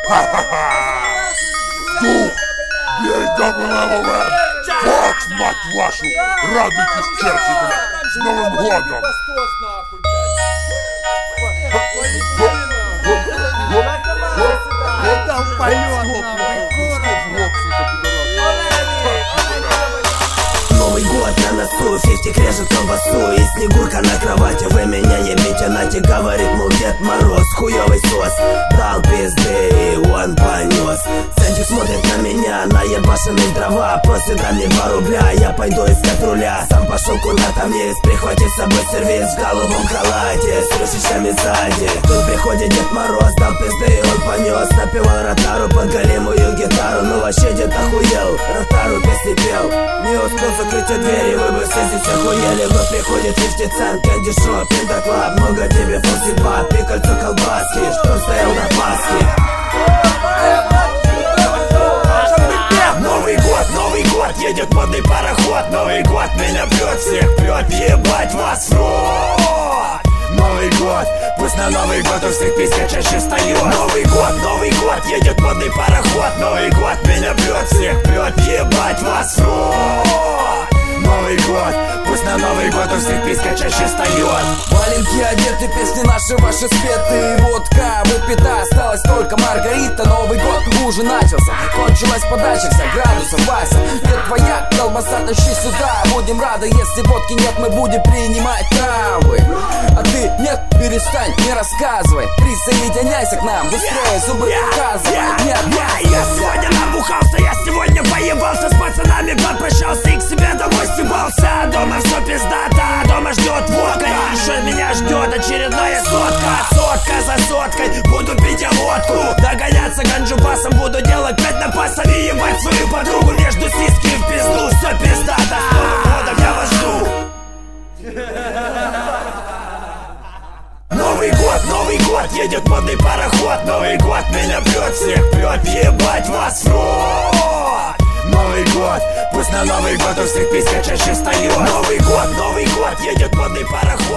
Дух, ей доброго! Фокс, мать вашу! Радуйтесь, черти, блядь! С Новым годом! Там полет, Новый год на носу, фифтик режет колбасу и Снегурка на кровати, вы меня ебите, Натя говорит, мол, Дед Мороз, хуёвый сос, дал пизды и он понес. Сантик смотрит на меня, наебашенные дрова, просит дай мне 2 рубля, я пойду искать руля. Сам пошел куда-то вниз, прихватив с собой сервис в голубом халате, с ручищами сзади. Тут приходит Дед Мороз, дал пизды и он понес. Напевал ротару под голимую гитару, ну вообще дед охуел, ротару песни пел. Не успел закрыть двери, вы бы все здесь охуели. Вновь приходит 50 Cent, Candy Shop, Пентаклаб, много тебе фокси-баб, пикальцо колбаски, что стоял на Пасхе. Новый год, едет модный пароход. Новый год меня прет, всех прет, ебать вас в рот. Новый год, пусть на Новый год у всех писька чаще встает. Новый год, едет модный пароход. Новый год меня прет, всех прет, ебать вас в рот. Новый год, пусть на Новый год у всех писька чаще встает. Валенки одеты, песни наши, ваши спеты. Водка выпита, осталась только маргарита. Новый год уже начался, кончилась подача, вся градусов Вася. Где твоя колбаса, тащи сюда. Будем рады, если водки нет, мы будем принимать травы. А ты нет, перестань, не рассказывай. Присоединяйся к нам, быстрее зубы показывай. Нет, я сегодня набухался, я сегодня поебался с пацанами, попрощался и к себе домой стебался. Дома все пиздато, дома ждет водка, и еще меня ждет очередная сотка. Сотка за соткой, буду пить я водку, догоняться ганджубасом, буду делать 5 напасов и ебать свою подругу между сиськи в пизду. Все пиздато, с Новым годом я вас жду. Новый год, едет модный пароход. Новый год меня прет, всех прет, ебать вас в рот. Новый год, пусть на Новый год у всех писька чаще встает. Новый год, едет модный пароход.